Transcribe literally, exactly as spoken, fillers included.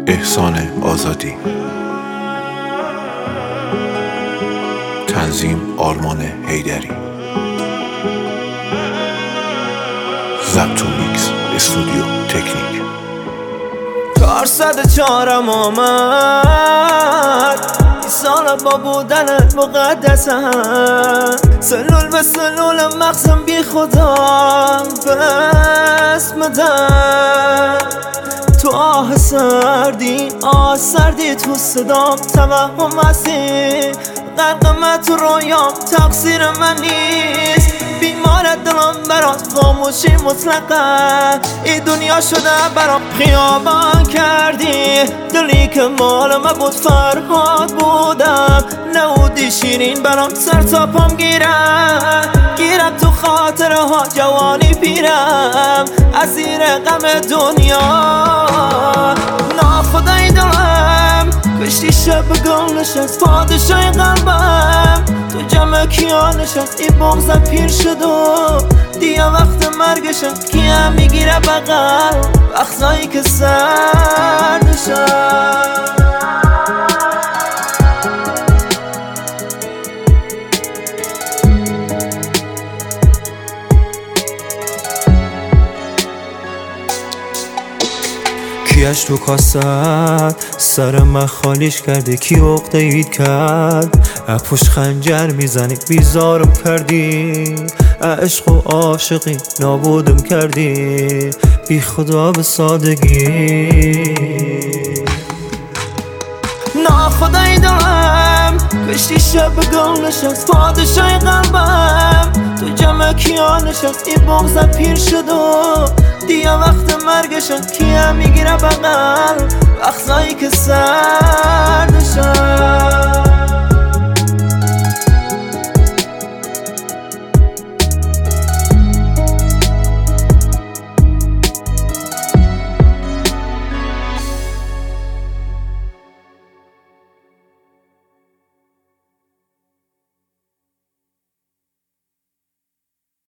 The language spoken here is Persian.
احسان آزادی. تنظیم آرمان حیدری. ضبط و میکس استودیو تکنیک. چهارصد چهارم آمد این سالا با بودنت مقدسم، سلول به سلول مغزم بی خدا بس مدن. تو آه سردی آه سردی تو صدام، توهم هستی غرق من تو رویام، تقصیر من نیست. بیمارت دلم برات خاموشی مطلقه، این دنیا شده برام خیابان کردی. دلی که مال من بود فرهاد بودم، نبودی شیرین برام سر تا پام گیرم. گیرم تو خاطره ها جوانی پیرم، اسیر غم دنیا. ناخدای دلم کشتی شب گل نشست، پادشای قلبم تو جمع کیا نشست. این بغضم پیر شد و دیگه وقت مرگشم، کیم میگیره بغل وقتایی که سر نشست. کیش تو کاست سر من خالیش کرده، کی عقده اید کرد اپوش خنجر میزنی بیزارم کردی. عشق و عاشقی نابودم کردی، بی خدا به سادگی. ناخدای دلم کشتی شب گل نشست، پادشای قلبم تو جمع کیا نشست. این بغضم پیر شد و دیگه وقت مرگشم، کیم میگیره بغل وقتایی که سر نشست.